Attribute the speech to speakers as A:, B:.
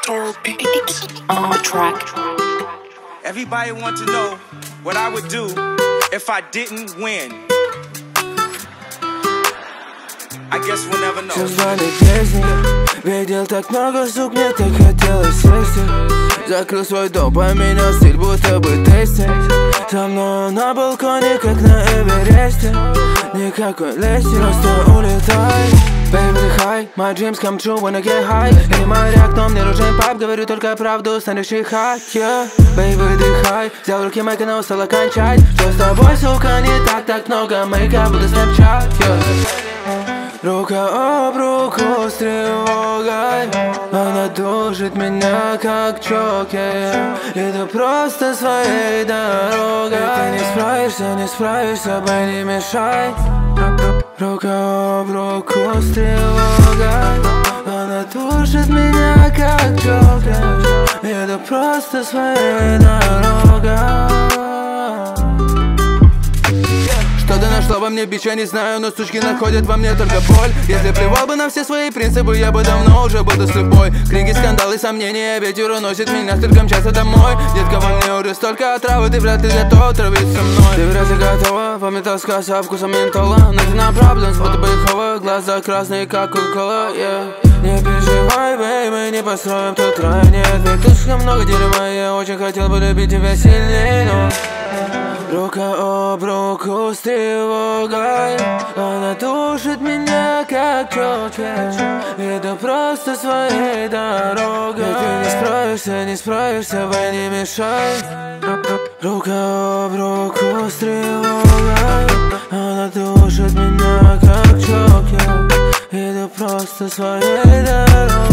A: Hector Beats on the track.
B: Everybody want to know what I would do if I didn't win. I guess we'll never know.
C: Звали песни, видел так много сук, мне так хотелось сесть. Закрыл свой дом, поменял стиль, будто бы тестер. Со мной на балконе, как на Эвересте. Никакой лести, просто улетай. Baby, дыхай, my dreams come true when I get high. Я не моряк, но мне нужен пап, говорю только правду, станешь чихать, yeah. Baby, дыхай, взял в руки майк и устал кончать. Что с тобой, сука, не так много мейка, буду снэпчат, yeah. Рука об руку с тревогой, она душит меня как чокер. Иду просто своей дорогой. Ты не справишься, бэй, не мешай. Рука об руку с тревогой, она душит меня как джокер. Иду просто своей дорогой. Что-то нашло во мне, бич, я не знаю, но сучки находят во мне только боль. Если плевал бы на все свои принципы, я бы давно уже был с любой. Крики, скандалы, сомнения, ветер уносит меня слишком часто домой. Детка, во мне уже столько отравы, ты вряд ли готова травить со мной. Ты вряд ли готова, помни тоска со вкусом ментола. Но ты на проблем, будто бы ихова, глаза красные, как кока-кола, yeah. Не переживай, бэй, не построим тут рай, нет. Ведь тут слишком много дерьма, я очень хотел бы любить тебя сильнее, но... Рука об руку с тревогой, она душит меня как чокер. Иду просто своей дорогой. Ты не справишься, бэй, не мешай. Рука об руку с тревогой, она душит меня как чокер. Иду просто своей дорогой.